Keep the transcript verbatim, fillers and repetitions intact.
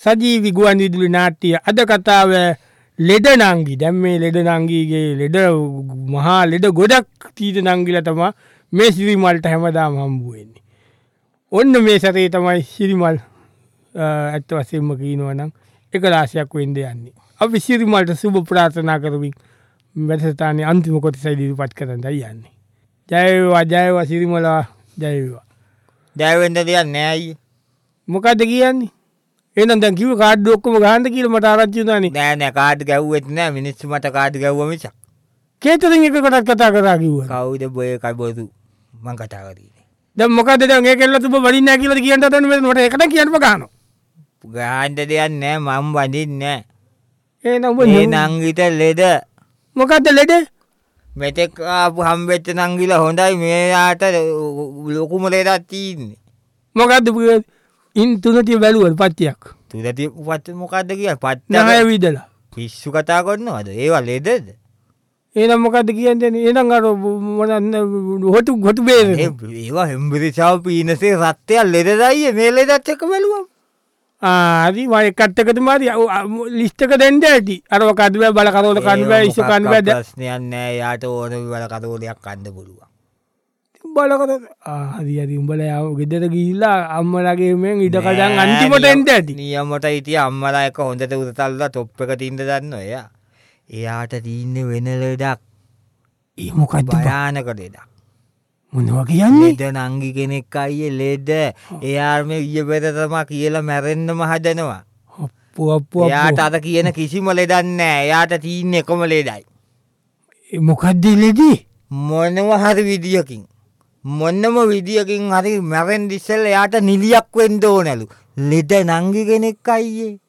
සජීවි ගුවන් විදුලි නාට්‍ය අද කතාව ලෙඩ නංගි. දැන් මේ ලෙඩ නංගිගේ ලෙඩ මහා ලෙඩ ගොඩක් තීත නංගිලා තමයි මේ සිරිමල්ට හැමදාම හම්බ වෙන්නේ. ඔන්න මේ සැරේ තමයි සිරිමල් ඇත්ත වශයෙන්ම කියනවා නම් එක රාශියක් වෙන්න යන්නේ. අපි සිරිමල්ට සුබ ප්‍රාර්ථනා කරමින් වැඩසටහනේ අන්තිම කොටස ඉදිරිපත් කරන්න යන්නේ. ජය වේවා ජය වේවා සිරිමල ජය වේවා. ජය වෙන්න දෙයක් නෑ අයියේ. මොකද්ද කියන්නේ? එහෙනම් දැන් කිව්ව කාඩ් ඔක්කොම ගහන්න කියලා මට ආරංචි වුණානේ. නෑ නෑ කාඩ් ගැව්වෙත් නෑ මිනිස්සු මට කාඩ් ගැව්වා මිසක්. කේතරින් එක කොටක් කතා කරා කිව්වා. කවුද බොය කබොදු මං කතා කරන්නේ. දැන් මොකද්ද දැන් ඒ කෙල්ල තුඹ වඩින්නේ නැහැ කියලාද කියන්න හදන්නේ මට ඒකට කියන්න බගහනවා. ගහන්න දෙයක් නෑ මම වඩින්නේ නෑ. එහෙනම් ඔබ මේ නංගිට ලෙඩ. මොකද්ද ලෙඩ? මෙතෙක් ආපු හම්බෙච්ච නංගිලා හොඳයි මෙයාට ලොකුම ලෙඩක් තියෙන්නේ. මොකද්ද ඉන් තුනතිය බැලුවද පත්තියක්? තුනතිය පත්ත මොකද්ද කියන්නේ? පත්ත නහය විදලා. පිස්සු කතා කරනවද? ඒවා ලෙඩද? එහෙනම් මොකද්ද කියන්නේ? එහෙනම් අර මොන හොටු හොටු බේරේ. ඒවා හෙම්බිරිසාව පීනසේ රත්තය ලෙඩදයි මේ ලෙඩත් එක්ක බැලුවා. ආ හරි මම එකත් එකද මාරි ලිස්ට් එක දෙන්න ඇති. අරව කඩ බෑ බල කරවල කන්න බෑ ඉස්ස කන්න බෑ. ප්‍රශ්නයක් නෑ යාට ඕන බල කරවලයක් කන්න පුළුවන්. බල කර ආ හරි හරි උඹලා යාව ගෙදර ගිහිල්ලා අම්මලාගේ මෙන් ඉඩ කඩන් අන්තිමට එන්න ඇති. නියමට හිටිය අම්මලා එක හොඳට උරතල්ලා টොප් එක තින්න දන්නෝ එයා. එයාට තින්නේ වෙන ලෙඩක්. ඒ මොකද්ද? භයානක ලෙඩක්. මොනවා කියන්නේ? ලෙඩ නංගි කෙනෙක් අයියේ ලෙඩ. එයා මේ ඊයේ පෙර තමයි කියලා මැරෙන්නම හදනවා. අප්පු අප්පු එයාට අර කියන කිසිම ලෙඩක් නෑ. එයාට තින්නේ එකම ලෙඩයි. ඒ මොකද්ද ලෙඩේ? මොනවා හරි විදියකින් මොන්නම විදියකින් හරි මැරෙන්න ඉස්සෙල්ලා එයාට නිලියක් වෙන්න ඕනලු. ලෙඩ නංගි කෙනෙක් අයියේ.